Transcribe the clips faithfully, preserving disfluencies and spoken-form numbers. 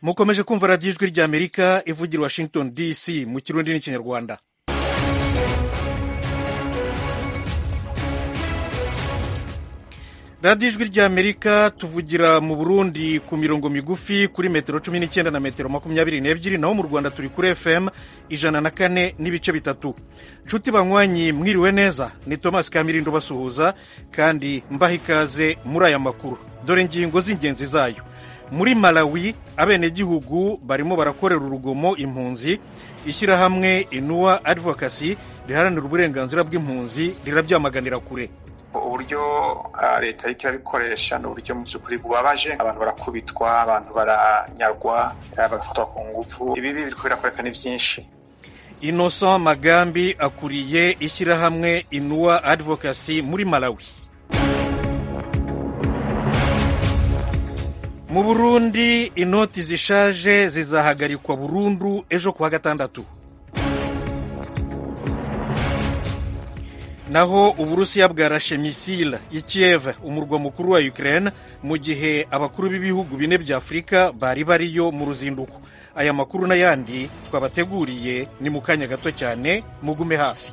mukomeje kumva radiyo ijwi ry'amerika ivugira Washington D C mu kirundi n'ikinyarwanda. radiyo ijwi ry'amerika tuvugira mu Burundi ku mirongo migufi kuri metero cumi n'icyenda na metero makumyabiri n'ebyiri, naho mu Rwanda turi kuri F M ijana na kane n'ibice bitatu. Nshuti banywanyi mwiriwe neza, ni Thomas Kamirindo basuhuza kandi mbaha ikaze muri aya makuru. Dore ingingo z'ingenzi zayo. Muri Malawi abenegihugu barimo barakorera urugomo impunzi. Ishyirahamwe Inua Advocacy riharanira uburenganzira bw'impunzi rirabyamaganira kure. Uburyo leta iriko irabikoresha ni uburyo mu by'ukuri bubabaje. Abantu barakubitwa, abantu baranyagwa, bagafatwa ku ngufu. Ibi biriko birakoreka ni byinshi. Innocent Magambi akuriye ishyirahamwe Inua Advocacy muri Malawi. Mu Burundi inoti zishaje zizahagarikwa burundu ejo kuwa gatandatu. Naho Uburusiya bwarashe misile i Kiev, umurwa mukuru wa Ukraine, mu gihe abakuru b'ibihugu bine bya Afurika bari bariyo mu ruzinduko. Aya makuru n'ayandi twabateguriye ni mu kanya gato cyane, mugume hafi.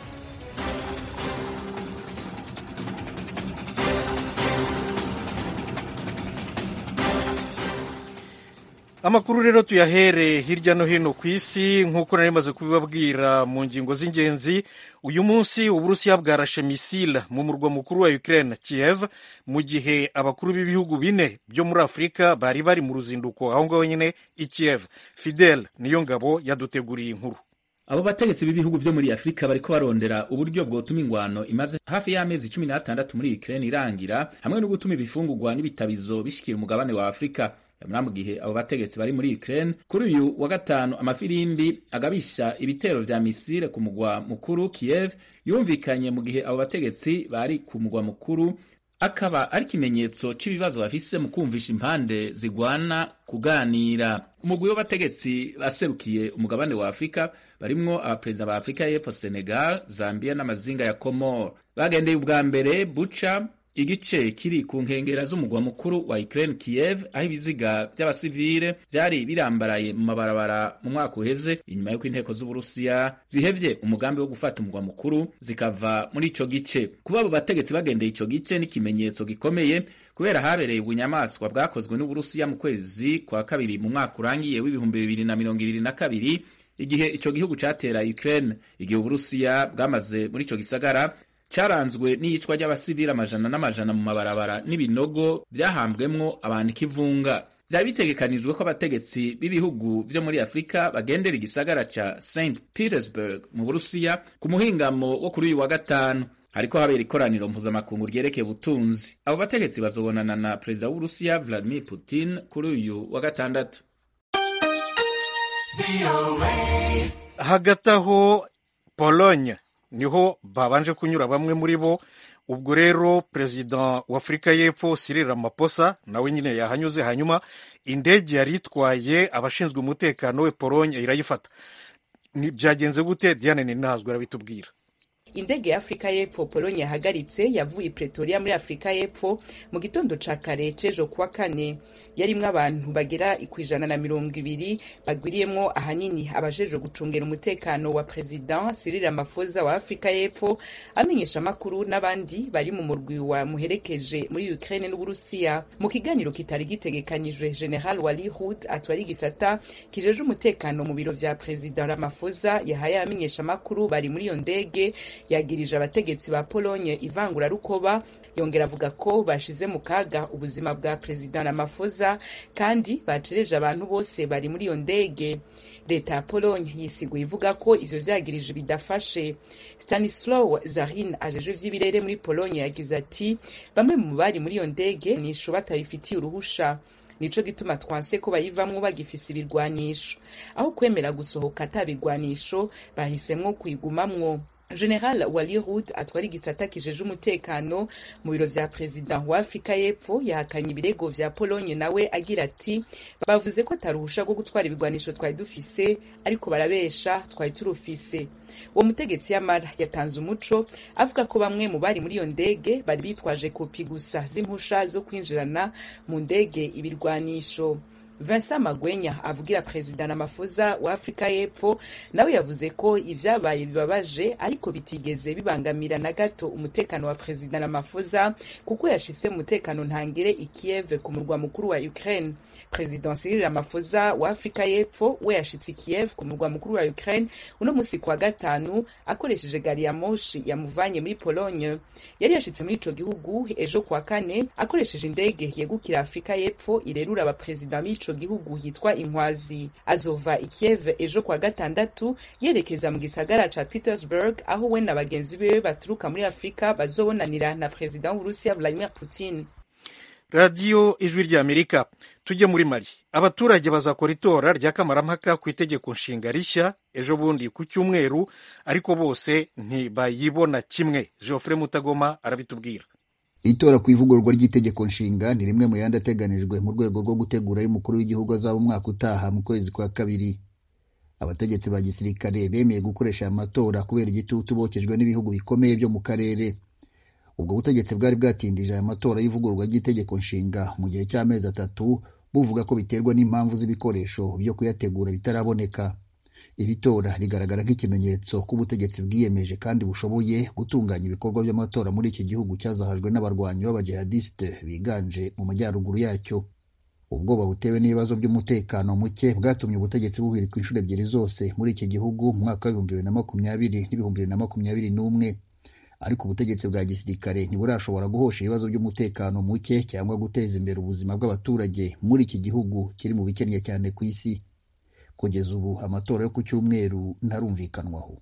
Amakuru rero tuyahere hirya no hino ku isi nk'uko nari maze kubibabwira mu ngingo z'ingenzi. Uyu munsi Uburusiya bwarashe misile mu murwa mukuru wa Ukraine Kiev, mu gihe abakuru b'ibihugu bine byo muri Afurika bari bari mu ruzinduko aho ngaho nyine i Kiev. Fidel niyo ngabo yaduteguriye inkuru. Abo bategetsi b'ibihugu byo muri Afrika bariko barondera uburyo bwotuma ingwano imaze hafi y'amezi cumi n'atandatu muri Ukraine irangira, hamwe no gutuma ibifungurwa n'ibitabizo bishikira umugabane wa Afrika. Yamara mu gihe abo bategetsi bari muri Ukraine, kuri uyu wa gatanu amafirimbi agabisha ibitero vya misile ku mugwa mukuru Kiev yumvikanye mu gihe abo bategetsi bari ku mugwa mukuru, akaba ari kimenyetso c'ibibazo bafise mu kumvisha impande zigwana kuganira. Umugwi w'abategetsi baserukiye umugabane wa Afrika barimwo abaperezida ba Afrika y'Epfo, Senegal, Zambia n'amazinga ya Comore. Bagendeye ubwa mbere Bucha, igice kiri ku nkengera z'umugwa mukuru wa Ukraine Kiev, aho ibiziga by'abasivile byari birambaraye mu mabarabara mu mwaka uheze, inyuma y'uko inteko z'Uburusiya zihevye umugambi wo gufata umugwa mukuru zikava muri ico gice. Kuba abo bategetsi bagendeye ico gice ni ikimenyetso gikomeye, kubera habereye ubunyamaswa bwakozwe n'Uburusiya mu kwezi kwa kabiri mu mwaka urangiye w'ibihumbi bibiri na mirongo ibiri na kabiri, igihe ico gihugu catera Ukraine. Igihe Uburusiya bwamaze muri ico gisagara caranzwe n'iyicwa ry'abasivili amajana n'amajana mu mabarabara n'ibinogo byahambwemwo abantu ikivunga. Byari bitegekanijwe ko abategetsi b'ibihugu vyo muri Afrika bagendera igisagara ca Saint Petersburg mu Burusiya ku muhingamo wo kuri uyu wa gatanu. Hariko habera ikoraniro mpuzamakungu ryerekeye ubutunzi. Abo bategetsi bazobonana na perezida w'Uburusiya Vladimir Putin kuri uyu wa gatandatu. Hagati aho Pologne niho babanje kunyura bamwe muri bo. Ubwo rero perezida wa Afurika y'Epfo Cyril Ramaphosa nawe nyine yahanyuze, hanyuma indege yari itwaye abashinzwe umutekano we Pologne irayifata. Byagenze gute? Diane Ninazwe arabitubwira. Indege ya Afrika y'Epfo Pologne yahagaritse yavuye Pretoria muri Afrika y'Epfo mu gitondo ca kare c'ejo kuwa kane. Yarimwo abantu bagera ikwijana na mirongo ibiri, bagwiriyemwo ahanini abajejwe gucungera umutekano wa President Cyril Ramaphosa wa Afrika y'Epfo, amenyesha amakuru n'abandi bari mu murwi wa muherekeje muri Ukraine n'Uburusiya. Mu kiganiro kitari gitegekanijwe, General Wally Hood atwari gisata kijeje umutekano mu biro vya President Ramaphosa yahaye amenyesha amakuru bari muri iyo ndege, yagirije abategetsi ba Pologne ivangura rukoba, yongera avuga ko bashize mu kaga ubuzima bwa President Ramaphosa kandi bacereje abantu bose bari muri iyo ndege. Leta ya Pologne yisiguye ivuga ko ivyo vyagirije bidafashe. Stanislaw Zarin ajeje vy'ibirere muri Pologne yagize ati bamwe mu bari muri iyo ndege nisho batabifitiye uruhusha, nico gituma twanse ko bayivamwo bagifise ibirwanisho. Aho kwemera gusohoka atabirwanisho bahisemwo kwigumamwo. General Wally Hood atwari gisata kijeje umutekano mu biro vya President wa Afrika y'Epfo yahakanye ibirego vya Pologne, nawe agira ati bavuze ko taruhusha go gutwara ibigwanisho twari dufise, ariko barabesha, twari turufise. Uwo mutegetsi yamara yatanze umuco avuga ko bamwe mu bari muri iyo ndege bari bitwaje kopi gusa z'impusha zo kwinjirana mu ndege ibirwanisho. Vincent Magwenya avugira Perezida Ramaphosa wa Afrika y'Epfo nawe yavuze ko ivyabaye bibabaje ariko bitigeze bibangamira na gato umutekano wa Perezida Ramaphosa kuko yashitse umutekano ntangere i Kiev ku murwa mukuru wa Ukraine. Perezida Cyril Ramaphosa wa Afrika y'Epfo we yashitse i Kiev ku murwa mukuru wa Ukraine uno musi kwa gatanu akoresheje gari ya moshi yamuvanye muri Pologne. Yari yashitse muri ico gihugu ejo kwa kane akoresheje indege yegukira Afrika y'Epfo irerura abaperezida b'ico gihugu yitwa Inkwazi. Azova i Kiev ejo kwa gatandatu yerekeza mu gisagara ca Petersburg aho we na bagenzi bewe baturuka muri Afrika bazobonanira na Perezida w'Urusiya Vladimir Putin. radiyo ijwi ry'Amerika. Tujye muri Mali. Abaturage bazakora itora rya kamarampaka ku itegeko nshinga rishya ejo bundi ku cyumweru, ariko bose ntibayibona kimwe. Geoffrey Mutagoma arabitubwira. Itora ku ivugururwa ry'itegeko nshinga ni rimwe mu yandi ateganijwe mu rwego rwo gutegura y'umukuru w'igihugu azaba umwaka utaha mu kwezi kwa kabiri. Abategetsi ba gisirikare bemeye gukoresha amatora kubera igitutu bokejwe n'ibihugu bikomeye byo mu karere. Ubwo butegetsi bwari bwatindije aya matora y'ivugururwa ry'itegeko nshinga mu gihe cy'amezi atatu, buvuga ko biterwa n'impamvu z'ibikoresho byo kuyategura bitaraboneka. Iri tora rigaragara nk'ikimenyetso ko ubutegetsi bwiyemeje kandi bushoboye gutunganya ibikorwa by'amatora muri iki gihugu cyazahajwe n'abarwanyi b'abajihadiste biganje mu majyaruguru yacyo. Ubwoba butewe n'ibibazo by'umutekano muke bwatumye ubutegetsi buhirika inshuro ebyiri zose muri iki gihugu mu mwaka w'ibihumbi bibiri na makumyabiri n'ibihumbi bibiri na makumyabiri n'umwe. Ariko ubutegetsi bwa gisirikare ntiburashobora guhosha ibibazo by'umutekano muke cyangwa guteza imbere ubuzima bw'abaturage muri iki gihugu kiri mu bikennye cyane ku isi. Kugeza ubu amatora yo ku cyumweru ntarumvikanwaho.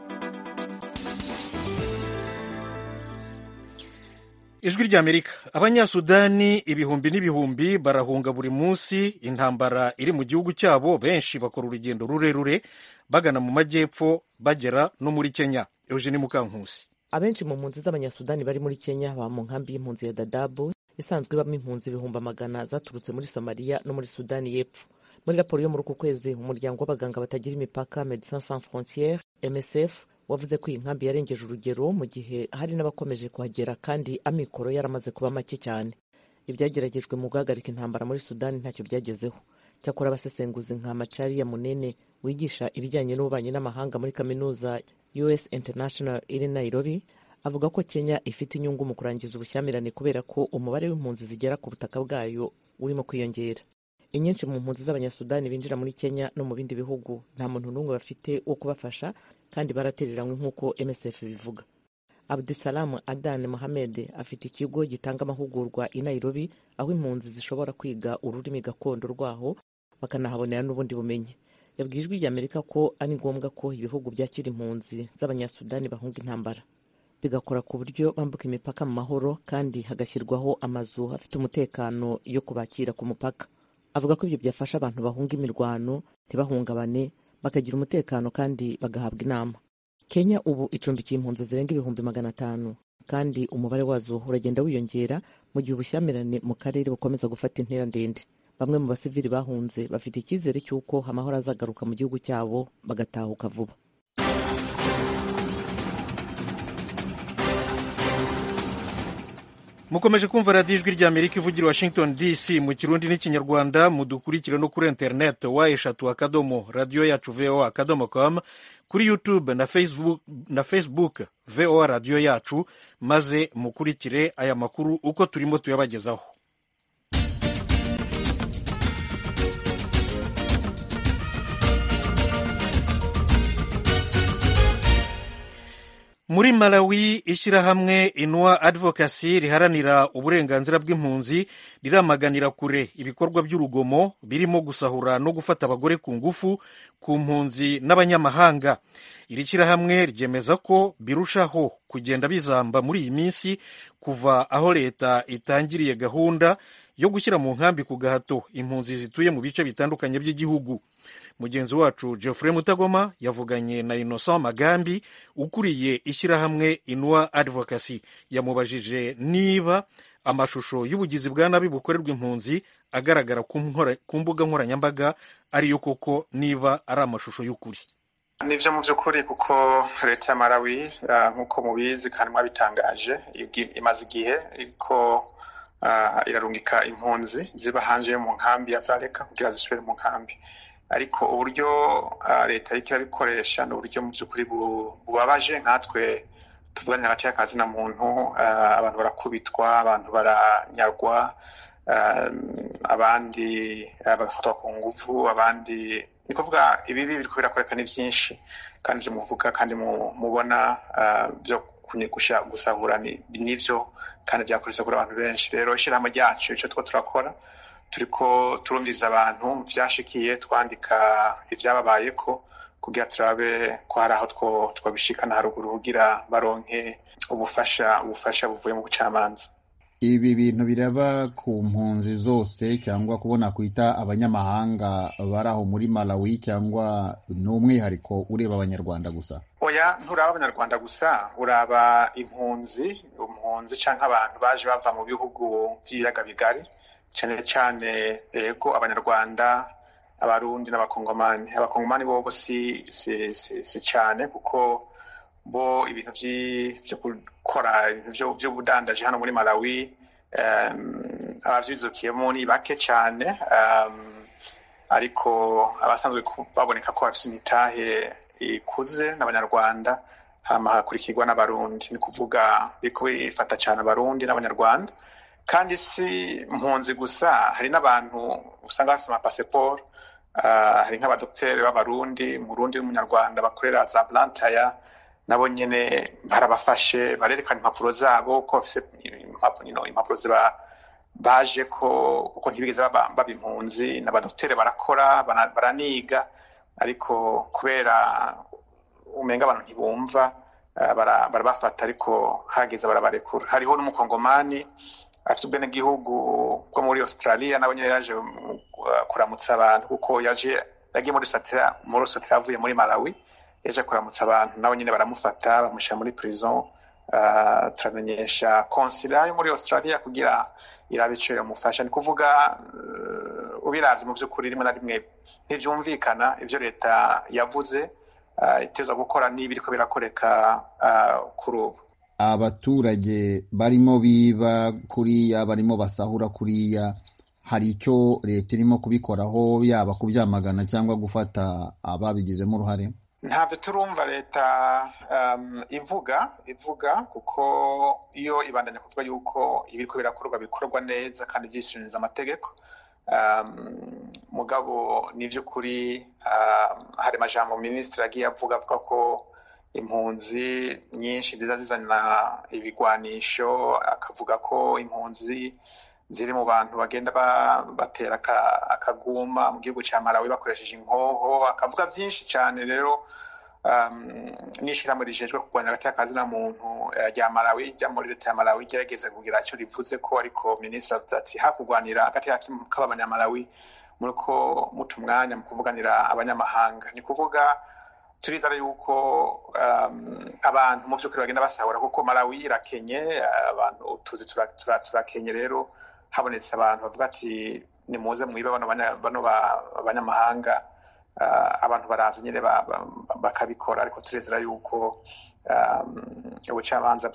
Ijwi ry'Amerika. Abanyasudani ibihumbi n'ibihumbi barahunga buri munsi intambara iri mu gihugu cyabo. Benshi bakora urugendo rurerure bagana mu majyepfo bagera no muri Kenya. Eugenie Mukankusi. Abenshi mu mpunzi z'abanyasudani bari muri Kenya ba mu nkambi y'impunzi ya Dadaab isanzwe ibamo impunzi ibihumbi amagana zaturutse muri Somalia no muri Sudani y'Epfo. Muri raporo yo muri uku kwezi umuryango w'abaganga batagira imipaka Médecins Sans Frontières M S F wavuze ko iyi nkambi yarengeje urugero mu gihe hari n'abakomeje kuhagera kandi amikoro yaramaze kuba make cyane. Ibyageragejwe mu guhagarika intambara muri Sudani ntacyo byagezeho. Cyakora abasesenguzi nka Macharia Munene wigisha ibijyanye n'ububanyi n'amahanga muri kaminuza U S International iri Nairobi avuga ko Kenya ifite inyungu mu kurangiza ubushyamirane kubera ko umubare w'impunzi zigera ku butaka bwayo urimo kwiyongera. Inyinshi mu mpunzi z'abanyasudani binjira muri Kenya no mu bindi bihugu nta muntu n'umwe bafite wo kubafasha kandi baratereranywe nk'uko M S F bivuga. Abdisalam Adan Mohamed afite ikigo gitanga amahugurwa i Nairobi aho impunzi zishobora kwiga ururimi gakondo rwaho bakanahabonera n'ubundi bumenyi. Yabwiye Ijwi ry'Amerika ko ari ngombwa ko ibihugu byakira impunzi z'abanyasudani bahunga intambara bigakora ku buryo bambuka imipaka mu mahoro kandi hagashyirwaho amazu afite umutekano yo kubakira ku mupaka. Avuga ko ibyo byafasha abantu bahunga imirwano ntibahungabane bakagira umutekano kandi bagahabwa inama. Kenya ubu icumbikiye impunzi zirenga ibihumbi magana atanu kandi umubare wazo uragenda wiyongera mu gihe ubushyamirane mu karere bukomeza gufata intera ndende. Bamwe mu basivili bahunze bafite icyizere cy'uko amahoro azagaruka mu gihugu cyabo bagatahuka vuba. Mukomeje kumva radiyo Ijwi ry'Amerika ivugira Washington D C mu Kirundi n'Ikinyarwanda. Mudukurikire no kuri internet wa eshatu akadomo radiyo yacu V O A akadomo com, kuri YouTube na Facebook na Facebook V O A radiyo yacu, maze mukurikire aya makuru uko turimo tuyabagezaho. Muri Malawi, ishyirahamwe Inua Advocacy riharanira uburenganzira bw'impunzi riramaganira kure ibikorwa by'urugomo birimo gusahura no gufata abagore ku ngufu ku mpunzi n'abanyamahanga. Iri shyirahamwe ryemeza ko birushaho kugenda bizamba muri iyi minsi kuva aho leta itangiriye gahunda yo gushyira mu nkambi ku gahato impunzi zituye mu bice bitandukanye by'igihugu. Mugenzi wacu Geoffrey Mutagoma yavuganye na Innocent Magambi ukuriye ishyirahamwe Inua Advocacy. Yamubajije niba amashusho y'ubugizi bwa nabi bukorerwa impunzi agaragara ku mbuga nkoranyambaga ariyo koko, niba ari amashusho y'ukuri. Nivyo mu by'ukuri kuko leta ya Malawi nk'uko mubizi kandi mwabitangaje imaze igihe ariko uh, irarungika impunzi ziba hanze yo mu nkambi ya Zareka kugira zisubire mu nkambi. Ariko uburyo uh, leta iriko irabikoresha ni uburyo mu by'ukuri bubabaje. Nkatwe tuvugana hagati y'akazi na muntu, uh, abantu barakubitwa, abantu baranyagwa, uh, abandi uh, bagafatwa ku nguvu, abandi ni kuvuga ibibi biriko birakoreka ni byinshi kandi byo muvuga kandi mubona uh, byo kunyegusha gusahura nivyo kandi byakoretse kuri abantu benshi. Rero ishirahamwe ryacu ico two turakora turiko turumviriza abantu vyashikiye, twandika ivyababayeko kugira turabe ko hari aho two twabishikana haruguru kugira baronke ubufasha ubufasha buvuye mu bucamanza. Ibi bintu biraba ku mpunzi zose cyangwa kubona kwita abanyamahanga baraho muri Malawi cyangwa n'umwihariko ureba abanyarwanda gusa? Oya, nturaba abanyarwanda gusa, uraba impunzi, impunzi canke abantu baje bava mu bihugu vy'ibiyaga bigari, cyane cyane ego abanyarwanda, abarundi n'abakongomani. Abakongomani bobo si si si, si cyane kuko bo ibintu byo gukora ibintu byo budandaje hano muri Malawi um, abavyizukiyemo ni bake cyane, um, ariko abasanzwe baboneka ko bafite imitahe ikuze n'abanyarwanda hama hakurikirwa n'abarundi. Ni kuvuga biko bifata cyane abarundi n'abanyarwanda, kandi si mpunzi gusa, hari n'abantu usanga bafite ama passport, uh, hari nk'abadokiteri b'abarundi, murundi n'umunyarwanda bakorera za Blantyre, nabo nyene barabafashe barerekana impapuro zabo ko bafise impapuro ziba baje ko uko ntibigeze baba impunzi. N'abadokiteri barakora baraniga, ariko kubera umenga abantu ntibumva barabafata, ariko hageze barabarekura. Hariho n'umukongomani afite ubwene gihugu bwo muri Australia, nabo nyene yaje kuramutsa abantu kuko yaje yagiye muri Australia muri Australia avuye muri Malawi, yaje kuramutsa abantu, nabo nyene baramufata bamushira muri prison. Uh, turamenyesha consulat yo muri Australia kugira irabe ico yamufasha. Ni kuvuga uh, ubiravye mu vy'ukuri rimwe na rimwe ntivyumvikana ivyo leta yavuze uh, itezwa gukora n'ibiriko birakoreka uh, kuri ubu. Abaturage barimo biba kuriya, barimo basahura kuriya, hari icyo leta irimo kubikoraho, yaba kubyamagana cyangwa gufata ababigizemo uruhare? Ntabwo turumva leta um, ivuga ivuga kuko iyo ibandanya kuvuga yuko ibiriko birakorwa bikorwa neza kandi byishyuririza amategeko. Um, mugabo nivyo kuri um, hari majambo ministre agiye avuga avuga ko impunzi nyinshi ziza zizana ibigwanisho, akavuga ko impunzi ziri mu bantu bagenda batera akaguma mu gihugu cya Malawi bakoresheje inkoho, akavuga byinshi cyane. Rero um, n'ishirahamwe rijejwe kurwanya hagati y'akazi na muntu rya Malawi rya muri leta ya Malawi gerageze kugira icyo rivuze ko, ariko minisitiri avuze ati hakugwanira hagati y'abanyamalawi muriko muca umwanya mu kuvuganira abanyamahanga. Ni kuvuga turizera yuko um, abantu mu by'ukuri bagenda basahura kuko Malawi irakenye, abantu tuzi turakenye. Rero habonetse abantu bavuga ati ni muze mwibe bano bano abanyamahanga, uh, abantu baraza nyine bakabikora, ariko turezera yuko um, ubucamanza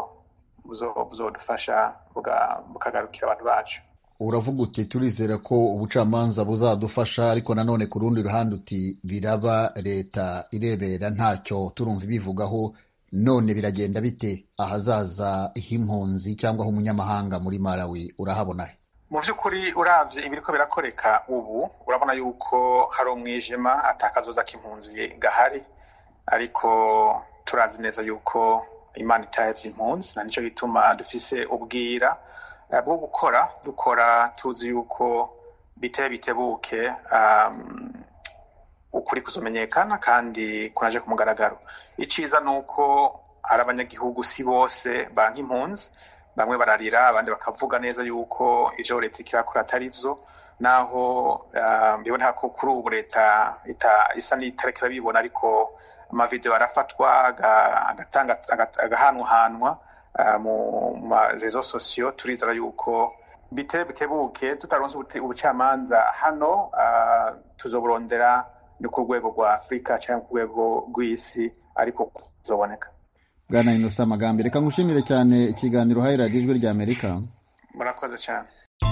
buzodufasha bukagarukira abantu bacu. Uravuga uti turizera ko ubucamanza buzadufasha, ariko nanone ku rundi ruhande uti biraba leta irebera ntacyo turumva ibivugaho. None biragenda bite ahazaza h'impunzi cyangwa h'umunyamahanga muri Malawi, urahabona he? Mu by'ukuri uravye ibiriko birakoreka ubu urabona yuko hari umwijima, atakazoza k'impunzi gahari, ariko turazi neza yuko Imana itahevye impunzi, na nico gituma dufise ubwira bwo gukora dukora tuzi yuko biteye bitebuke um, ukuri kuzomenyekana kandi kunaje ku mugaragaro. Iciza nuko ari abanyagihugu si bose banki impunzi, bamwe bararira abandi bakavuga neza yuko ivyo leta ikirakora atari vyo, naho mbibona ko kuri ubu leta isa n'itarekera bibona, ariko amavideo arafatwa agatanga agahanwahanwa mu marezo sosiyo. Turizera yuko biteye bitebuke tutaronse ubucamanza hano tuzoburondera ni ku rwego rwa Afurika cyangwa ku rwego rw'isi, ariko kuzoboneka. Bwana Innocent Magambi, reka ngushimire cyane ikiganiro hayi radiyo ijwi rya Amerika. murakoze cyane.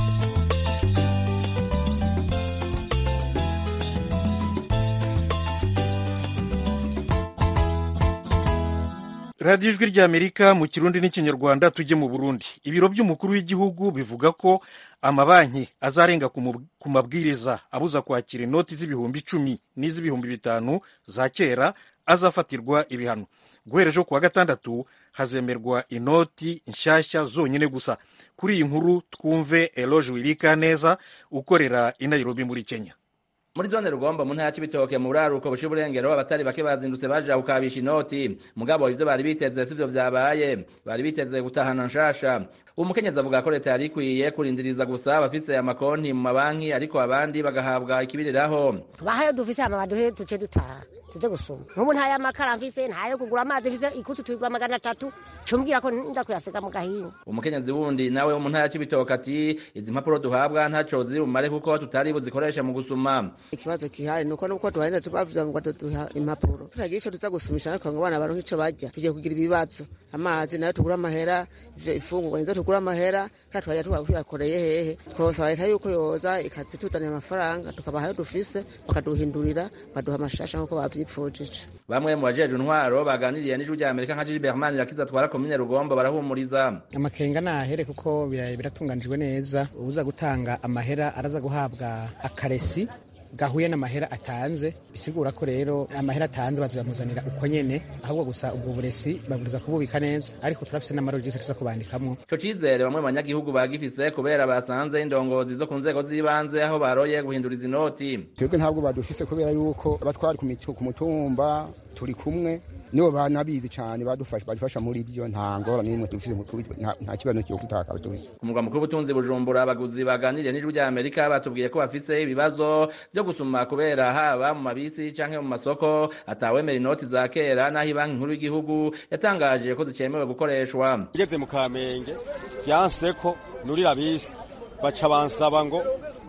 radiyo ijwi ry'amerika mu kirundi n'ikinyarwanda tujye mu burundi. Ibiro by'umukuru w'igihugu bivuga ko amabanki azarenga ku mabwiriza abuza kwakira inoti z'ibihumbi icumi n'iz'ibihumbi bitanu za kera azafatirwa ibihano. Guhera ejo kuwa gatandatu hazemerwa inoti nshyashya zonyine gusa. Kuri iyi nkuru twumve Eloge Wirikaneza ukorera i Nairobi muri Kenya. Muri zone Rugombo mu ntara y'Ibitoke mu buraruko bushira uburengero abatari bake bazindutse baje gukabisha inoti. Mugabo ivyo bari biteze sivyo vyabaye, bari biteze gutahana nshasha. Umukenyezi avuga ko leta yari ikwiye kurindiriza gusa abafise amakonti mu mabanki ariko abandi bagahabwa ikibiriraho. Bahayo dufise amaduhe tuce dutaha tuje gusoma. Nk'ubu nta y'amakara mfise, nta yo kugura amazi mfise, ikutu tuyigura magana atatu, cumbwira ko nda kuyasega mu gahinga. Umukenyezi wundi nawe wo mu ntara y'Ibitoke ati izi mpapuro duhabwa ntaco ziri umare kuko tutari buzikoresha mu gusuma. Ikibazo kihari nuko nuko tuhaenda tubavuza ngo tuduha impapuro. Turagira ico tuza gusumisha ariko ngo abana baronke ico barya. Tuje kugira ibibazo. Amazi nayo tugura amahera, ifungurwa nizo tugura amahera, kandi twajya tuyakoreye hehe. Twosaba leta yuko yoza ikazituzanira amafaranga tukabahayo dufise bakaduhindurira bakaduha amashasha nkuko bavyipfujije. Bamwe mu bajeje intwaro baganiriye n'ijwi rya Amerika nka Gilbert Manirakiza atwara komine Rugombo barahumuriza. Amakenga nahere kuko biratunganijwe neza, uza gutanga amahera araza guhabwa akaresi gahuye n'amahera atanze, bisigura ko rero amahera atanze bazobamuzanira uko nyene, ahubwo gusa ubwo buresi baburiza kububika neza, ariko turafise n'amarogisi tuza kubandikamwo. Ico cizere bamwe mu banyagihugu bagifise kubera basanze indongozi zo ku nzego z'ibanze aho baroye guhinduriza inoti. Twebwe ntabwo badufise kubera yuko abatwari ku mutumba turi kumwe nibo banabizi cyane badufasha badufasha muri byo nta ngorane n'imwe dufise nta kibazo cyo kutaka badufise. Ku murwa mukuru w'ubutunzi Bujumbura abaguzi baganiriye n'ijwi rya Amerika batubwiye ko bafise ibibazo byo gusuma kubera haba mu mabisi canke mu masoko atawemera inoti za kera naho banki nkuru y'igihugu yatangaje ko zicemewe gukoreshwa. Igeze mu Kamenge byanseko nurira bisi baca bansaba ngo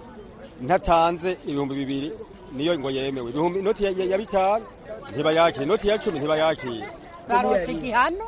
ntatanze ibihumbi bibiri niyo ngo yemewe ibihumbi inoti ya bitanu ntibayakire, inoti ya cumi ntibayakire. Barose igihano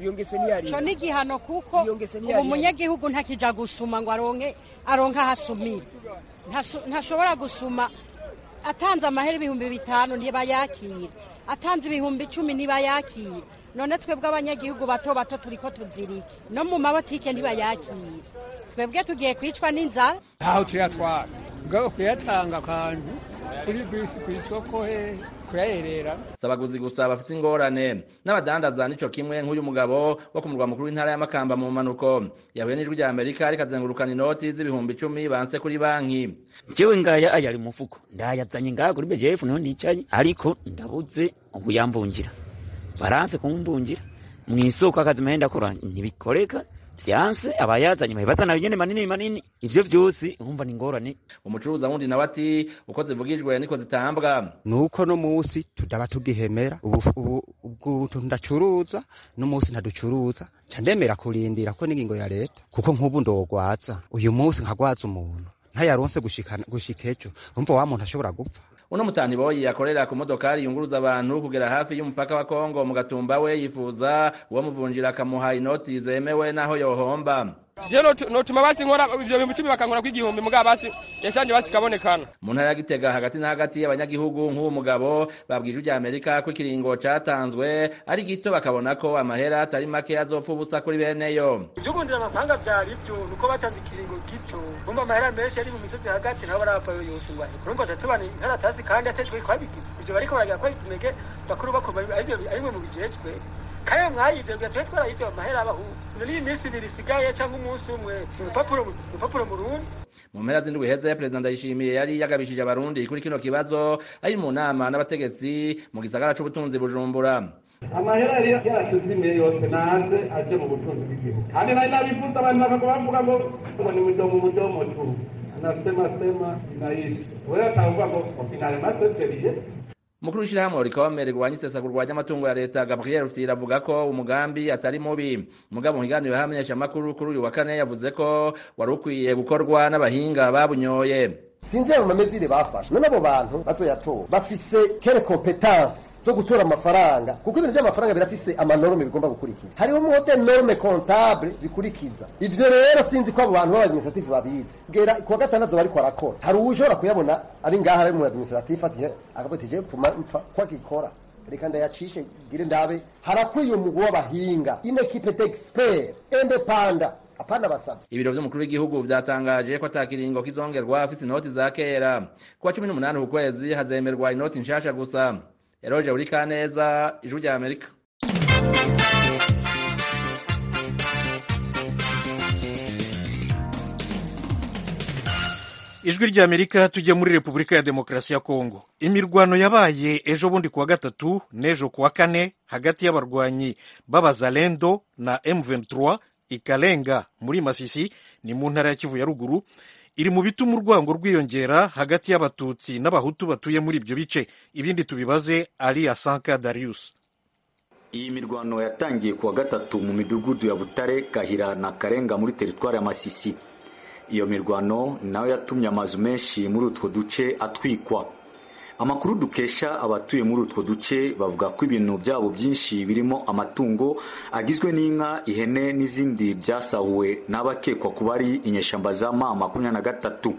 co ni igihano kuko ubu munyagihugu ntakija gusuma ngo aronke aronka hasumira, ntashobora gusuma atanze amahera ibihumbi bitanu ntibayakire, atanze ibihumbi icumi ntibayakire. None twebwe abanyagihugu bato bato turiko tuzirike no mu mabotike ntibayakire, twebwe tugiye kwicwa n'inzara. Aho tuyatwara ubwo kuyatanga kantu kuri bisi kw'isoko he kuyaherera. Sabaguzi gusa bafite ingorane n'abadandaza nico kimwe nk'uyu mugabo wo ku murwa mukuru w'intara y'Amakamba mu manuko yahuye n'ijwi rya Amerika ariko azengurukana inoti z'ibihumbi icumi banse kuri banki. Jewe ngaya ayari mufuko ndayazanye ngaha kuri B G F niho ndicaye ariko ndabuze ubuyambungira baranse kumbungira mw'isoko akazi mahenda kora ntibikoreka vyanse abayazanye bahibazana bigene manini manini ivyo vyose umva ni ngorane. Umucuruza wundi nawe ati uko zivugijwe niko zitambwa nuko no musi tudaba tugihemera ubu ubwo ndacuruza no musi ntaducuruza candemera kurindira ko n'ingingo ya leta kuko nk'ubu ndogwaza uyu musi nkagwaza umuntu ntayaronse gushikana gushikejo umva wa muntu ashobora gupfa. Uno mutani boyi yakorera ku modokari yunguruza abantu kugera hafi y'umupaka wa Kongo mu Gatumba we yifuza uwo muvunjira akamuha inoti zemewe naho yohomba. Je no no tuma basi nkora ivyo bintu cumi bakankora kw'igihumbi muga basi yashanje basi kabonekana. Mu ntara ya Gitega hagati na hagati y'abanyagihugu nk'uwo mugabo babwije ujya Amerika ko ikiringo catanzwe ari gito bakabona ko amahera atari make azopfa ubusa kuri beneyo. Ivyo kundira amapanga byari byo nuko batanze ikiringo gito. Umva amahera menshi ari mu misozi hagati nabo barapfa yosuwa. Kurumva tatubana inkaratasi kandi atejwe kwabikiza. Ivyo bariko baragira ko imege bakuru bakoma ari mu bijejwe. Kaya mwayivyo byatwe twarayivyo amahera abahu. Ni iminsi ibiri sigaye cyangwa umunsi umwe urupapuro urupapuro mu Burundi. Mu mpera z'indwi heze President Ndayishimiye yari yagabishije abarundi kuri kino kibazo ari mu nama n'abategetsi mu gisagara c'ubutunzi Bujumbura. Amahera yari yarashize imbere yose naze aje mu butunzi bw'igihugu kandi nari nabivuze abantu bakavuga ngo ngo ni mudomo mudomo tu anasema sema inaishi wewe atavuga ngo finale masete. Mukuru w'ishirahamwe Rikomere rwanya isesagurwa ry'amatungo ya leta Gabriel Rufyiri avuga ko umugambi atari mubi. Mugabo mu kiganiro hamenyesha makuru kuri uyu wa kane yavuze ko wari ukwiye gukorwa n'abahinga babunyoye. sinzi ayo mamezire bafashe none abo bantu bazoyatora bafise kere competence zo gutora amafaranga kuko ibintu by'amafaranga birafise amanorme bigomba gukurikiza hariho mu hotel norme comptable bikurikiza ivyo rero sinzi ko abo bantu b'abadministrative babizi gera kuwa gatandatu bari ko arakora hari ushobora kuyabona ari ngaha ari mu administrative ati akabotije pfuma mpfa kwa gikora reka ndayacishe gire ndabe harakwiye umugwi w'abahinga une équipe d'experts indépendants apana basavye. Ibiro vy'umukuru w'igihugu vyatangaje ko atakiringo kizongerwa afite inoti za kera kuwa cumi n'umunani ukwezi hazemerwa inoti nshasha gusa. Eroje uri kaneza ijuru rya Amerika. Ijwi rya Amerika tujye muri Republika ya Demokarasi ya Kongo. Imirwano yabaye ejo bundi kuwa gatatu nejo kuwa kane hagati y'abarwanyi b'abazalendo na M vingt-trois Ikalenga muri Masisi ni mu ntara ya Kivu ya ruguru iri mu bituma urwango rwiyongera hagati y'abatutsi n'abahutu batuye muri ibyo bice. Ibindi tubibaze Ali Asanka Darius. Iyi mirwano yatangiye kuwa gatatu mu midugudu ya Butare, Kahira na Karenga muri teritwari ya Masisi. Iyo mirwano nayo yatumye amazu menshi muri utwo duce atwikwa. Amakuru dukesha abatuye muri utwo duce bavuga ko ibintu byabo byinshi birimo amatungo agizwe n'inka, ihene n'izindi byasahuwe n'abakekwa kuba ari inyeshamba za ma makumyabiri na gatatu.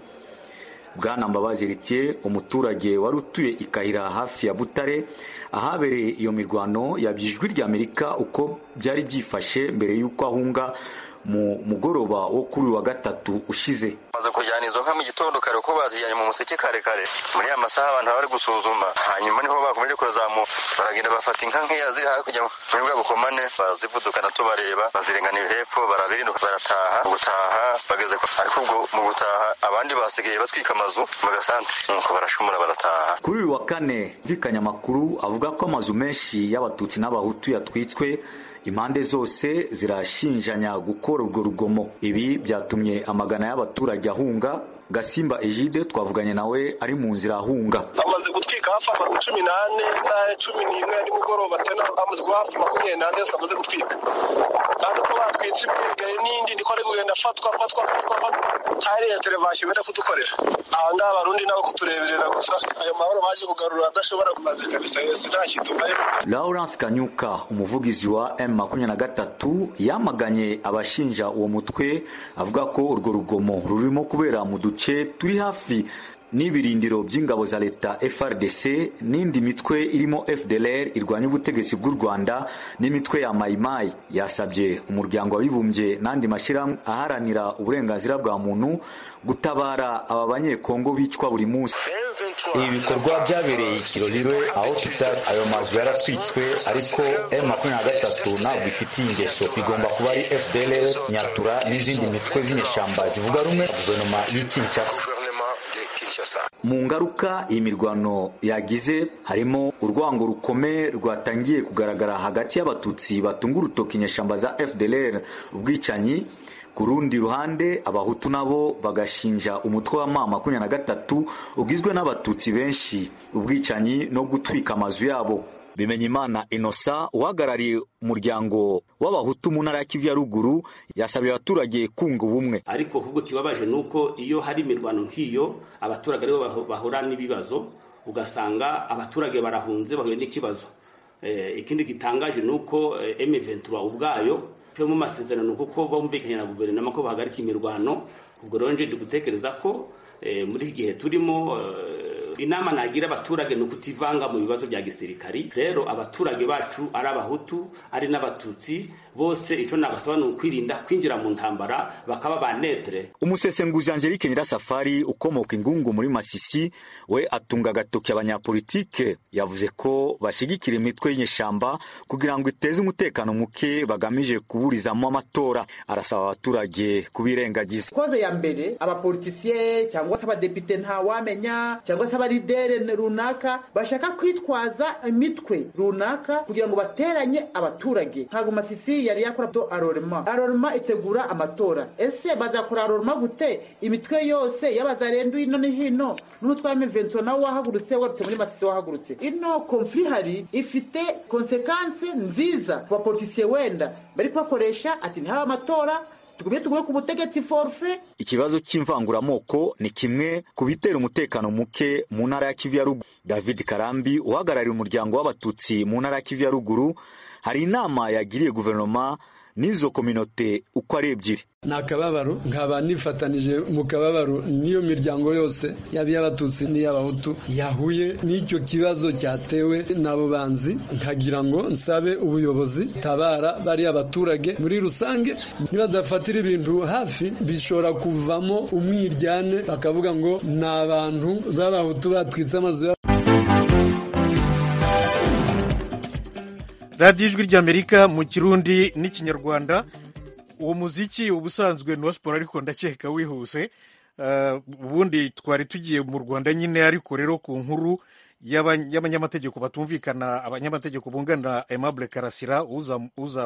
Bwana Mbabazi Ritier, umuturage wari utuye Ikahira hafi ya Butare ahabereye iyo mirwano, yabijwe rya Amerika uko byari byifashe mbere y'uko ahunga mu mugoroba wo kuri wa gatatu ushize. Maze kujyana izo nka mu gitondo kare ko bazijyanye mu museke kare kare muri ya masaha abantu bari gusuzuma, hanyuma niho bakomeje kuzamuka baragenda bafata inka nkeya ziri hakurya muri bwa bukomane barazivudukana tubareba bazirenganira hepfo barabirinduka barataha. Gutaha bageze ariko ubwo mu gutaha abandi basigaye batwika amazu mu gasantre nuko barashumura barataha. Kuri uyu wa kane vikanya amakuru avuga ko amazu menshi y'abatutsi n'abahutu yatwitswe, impande zose zirashinjanya gukora urwo rugomo. Ibi byatumye amagana y'abaturage ahunga. Gasimba Egide twavuganye nawe ari mu nzira ahunga. Amaze gutwika hafi amazu cumi n'ane na cumi n'imwe ari mugoroba tena amaze hafi makumyabiri n'ane yose amaze gutwika. Kandi ko batwitse ibigere n'indi ndiko ari kugenda afatwa afatwa afatwa hari intervention benda kudukorera. Aha ngaha abarundi nabo kutureberera gusa ayo mahoro baje kugarura adashobora kumaze kabisa yose nta kintu baye. Lawrence Kanyuka, umuvugizi wa M makumyabiri na gatatu, yamaganye abashinja uwo mutwe avuga ko urwo rugomo rurimo kubera mu duce turi hafi n'ibirindiro by'ingabo za leta F R D C n'indi mitwe irimo F D L R irwanya ubutegetsi bw'u Rwanda n'imitwe ya Maimai. Yasabye umuryango w'abibumbye n'andi mashyirahamwe aharanira uburenganzira bwa muntu gutabara aba banyekongo bicwa buri munsi. Ibi bikorwa byabereye ikirolirwe aho tutari ayo mazu yaratwitswe, ariko M makumyabiri na gatatu ntabwo ifitiye ingeso. Igomba kuba ari F D L R, Nyatura n'izindi mitwe z'inyeshyamba zivuga rumwe na guverinoma y'i Kinshasa. Mu ngaruka iyi mirwano yagize harimo urwango rukomeye rwatangiye kugaragara hagati y'abatutsi batunga urutoki inyeshyamba za F D L R ubwicanyi. Ku rundi ruhande abahutu nabo bagashinja umutwe wa ma makumyabiri na gatatu ugizwe n'abatutsi benshi ubwicanyi no gutwika amazu yabo. Bimenyimana Innocent uhagarariye umuryango w'abahutu mu ntara ya Kivu ya ruguru yasabiye abaturage kunga ubumwe. Ariko ahubwo kibabaje nuko iyo hari imirwano nk'iyo abaturage aribo bahura n'ibibazo, ugasanga abaturage barahunze bahuye n'ikibazo. E, ikindi gitangaje nuko e, M vingt-trois ubwayo cyo mu masezerano kuko bumvikanye na guverinoma ko bahagarika imirwano. Ubwo ronje dugutekereza ko e, muri iki gihe turimo e, inama nagira abaturage no kutivanga mu bibazo bya gisirikari. Rero abaturage bacu ari abahutu ari n'abatutsi bose ico nabasaba no kwirinda kwinjira mu ntambara bakaba ba netre. Umusesenguzi Angelique Nyirasafari ukomoka Ingungu muri Masisi we atunga gatoki abanyapolitike, yavuze ko bashigikira imitwe y'inyeshamba kugira ngo iteze umutekano muke bagamije kuburizamo amatora. Arasaba abaturage kubirengagiza. Koze ya mbere abapoliticiye cyangwa abadepite nta wamenya cyangwa abaridere runaka bashaka kwitwaza imitwe runaka kugira ngo bateranye abaturage. Ntago Masisi yari yakora byo arorema arorema itegura amatora. Ese bazakora arorema gute imitwe yose y'abazarendo ino ni hino n'utwa M vingt-trois nawo wahagurutse warute muri Masisi wahagurutse. Ino conflit hari ifite consequence nziza ku bapoliticiye wenda bari kwakoresha ati nta amatora tugumye tugume ku butegetsi forfe. Ikibazo cy'imvanguramoko ni kimwe ku bitera umutekano muke mu ntara ya Kivu ya Ruguru. David Karambi uhagarariye umuryango w'abatutsi mu ntara ya Kivu ya Ruguru hari inama yagiriye guverinoma n'izo kominote uko ari ebyiri. Nakababaro nkaba nifatanije mu kababaro niyo miryango yose yabi y'abatutsi n'iy'abahutu yahuye n'icyo kibazo cyatewe nabo banzi, nkagira ngo nsabe ubuyobozi tabara bari abaturage muri rusange nibadafatira ibintu hafi bishobora kuvamo umwiryane bakavuga ngo n'abantu b'abahutu batwitse amazu. radiyo ijwi ry'Amerika mu Kirundi n'ikinyarwanda. Uwo muziki ubusanzwe ni siporo ariko ndakeka wihuse. Ubundi twari tugiye mu Rwanda nyine, ariko rero ku nkuru y'abanyamategeko batumvikana, abanyamategeko bungana Aimable Karasira uza, uza,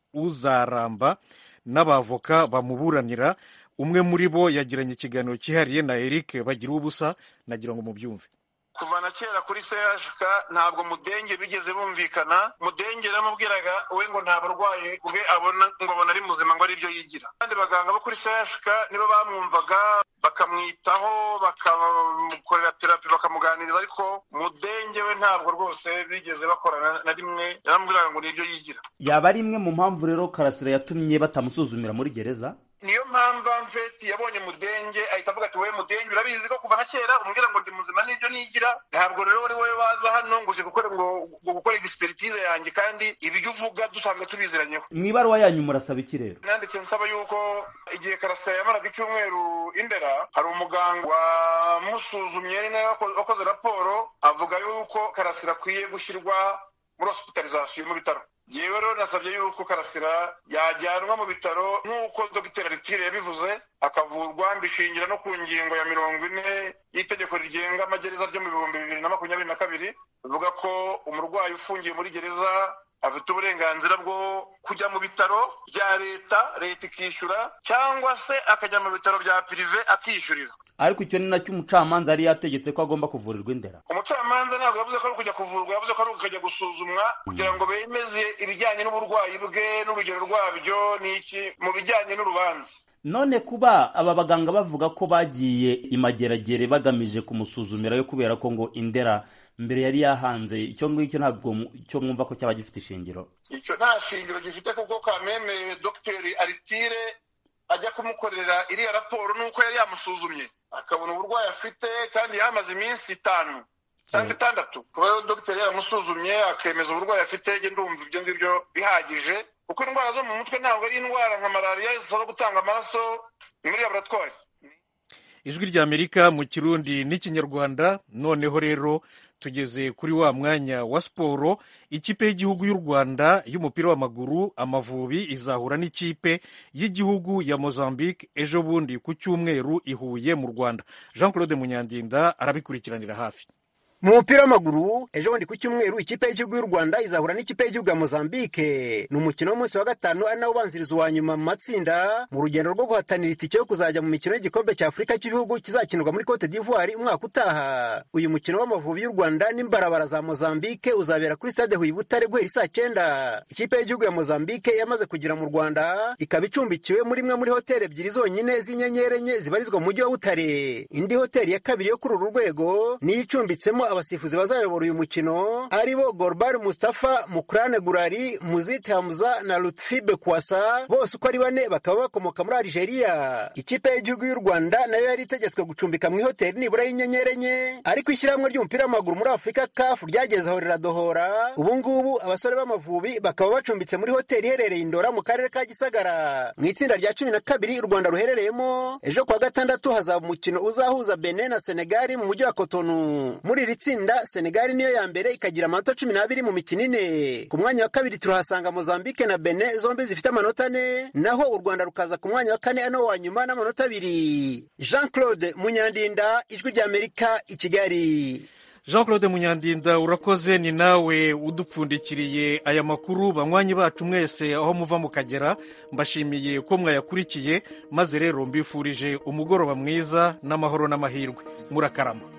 uzaramba n'abavoka bamuburanira, umwe muri bo yagiranye ikiganiro cyihariye na Eric Bagira ubusa, nagira ngo mubyumve. Kuva na kera kuri C H K ntabwo Mudenge bigeze bumvikana. Mudenge yaramubwiraga we ngo nta barwaye bwe abona ngo abona ari muzima ngo ari byo yigira, kandi baganga bo kuri C H K nibo bamwumvaga bakamwitaho bakamukorera terapi bakamuganiriza, ariko Mudenge we ntabwo rwose bigeze bakorana na rimwe. Yaramubwiraga ngo ni byo yigira. Yaba ari imwe mu mpamvu rero Karasira yatumye batamusuzumira muri gereza. Niyo mpamvu Mfeti yabonye Mudenge ahita avuga ati we Mudenge urabizi ko kuva na kera umbwira ngo ndi muzima n'ibyo nigira, ntabwo rero uri wowe waza hano ngo uje gukora ngo gukora expertise yanjye kandi ibyo uvuga dusanzwe tubiziranyeho. Mwibaruwa yanyu murasaba iki rero? Nanditse nsaba yuko igihe Karasira yamaraga icyumweru Indera, hari umuganga wamusuzumye nawe wakoze raporo avuga yuko Karasira akwiye gushyirwa muri hospitalization mu bitaro. Yewe rero nasabye yuko Karasira yajyanwa mu bitaro nk'uko Dr Ritire yabivuze, akavurwa mbishingira no ku ngingo ya mirongo ine y'itegeko rigenga amagereza ryo mu bihumbi bibiri na makumyabiri na kabiri, bivuga ko umurwayi ufungiye muri gereza afite uburenganzira bwo kujya mu bitaro bya leta, leta ikishyura, cyangwa se akajya mu bitaro bya prive akishyurira. Ariko icyo ni nacyo umucamanza yari yategetse ko agomba kuvurirwa Indera. Umucamanza ntabwo yavuze ko ari kujya kuvurwa, yavuze ko ari kujya gusuzumwa kugira ngo bemeze ibijyanye n'uburwayi bwe n'urugero rwabyo n'iki mu bijyanye n'urubanza. None kuba aba baganga bavuga ko bagiye imageragere bagamije kumusuzumira yo kubera ko ngo Indera mbere yari yahanze, icyo ngicyo ntabwo cyo mwumva ko cyaba gifite ishingiro? Icyo nta shingiro gifite, kuko kameme Dr Aritire ajya kumukorera iriya raporo nuko yari yamusuzumye akabona uburwayi afite, kandi yamaze iminsi itanu cyangwa itandatu. Kuba rero Dr yamusuzumye akemeza uburwayi afite, nge ndumva ibyo ngibyo bihagije, kuko indwara zo mu mutwe ntabwo ari indwara nka malariya zisaba gutanga amaraso muri laboratoire. Ijwi ry'Amerika mu Kirundi n'ikinyarwanda. Noneho rero tugeze kuri wa mwanya wa siporo. Ikipe y'igihugu y'u Rwanda y'umupira w'amaguru Amavubi izahura n'ikipe y'igihugu ya Mozambique ejo bundi ku cyumweru i Huye mu Rwanda. Jean Claude Munyandinda arabikurikiranira hafi. Mu mupira w'amaguru ejo bundi ku cyumweru ikipe y'igihugu y'u Rwanda izahura n'ikipe y'igihugu ya Mozambique. Ni umukino w'umunsi wa gatanu ari nawo ubanziriza uwa nyuma mu matsinda mu rugendo rwo guhatanira itike yo kuzajya mu mikino y'igikombe cya Afurika cy'ibihugu kizakinirwa muri Cote d'Ivoire umwaka utaha. Uyu mukino w'Amavubi y'u Rwanda n'imbarabara za Mozambique uzabera kuri stade Huye Butare guhera saa cyenda. Ikipe y'igihugu ya Mozambique yamaze kugera mu Rwanda ikaba icumbikiwe muri imwe muri hoteli ebyiri zonyine z'inyenyeri enye zibarizwa mu mujyi wa Butare. Indi hoteli ya kabiri yo kuri uru rwego ni icumbitsemo abasifuzi bazayobora uyu mukino aribo Gorbar Mustafa, Mukrane Gurari, Muzit Hamza na Lutfi Bekwasa, bose uko ari bane bakaba bakomoka muri Algeria. Ikipe y'igihugu y'u Rwanda nayo yari itegetswe gucumbika mu hoteli nibura y'inyenyeri enye, ariko ishyirahamwe ry'umupira w'amaguru muri Afurika C A F ryageze aho riradohora. Ubu ngubu abasore b'Amavubi bakaba bacumbitse muri hoteli iherereye Indora mu karere ka Gisagara mu itsinda rya cumi na kabiri u Rwanda ruherereyemo. Ejo kwa gatandatu hazaba umukino uzahuza Benin na Senegal mu mujyi wa Cotonou. Muri iri tsinda Senegal niyo ya mbere ikagira amanota cumi n'abiri mu mikino ine. Ku mwanya wa kabiri turahasanga Mozambique na Benin zombi zifite amanota ane, naho u Rwanda rukaza ku mwanya wa kane ano wa nyuma n'amanota abiri. Jean Claude Munyandinda, Ijwi ry'Amerika, i Kigali. Jean Claude Munyandinda urakoze, ni nawe udupfundikiriye aya makuru. Banywanyi bacu mwese aho muva mukagera mbashimiye ko mwayakurikiye, maze rero mbifurije umugoroba mwiza n'amahoro n'amahirwe. Murakarama.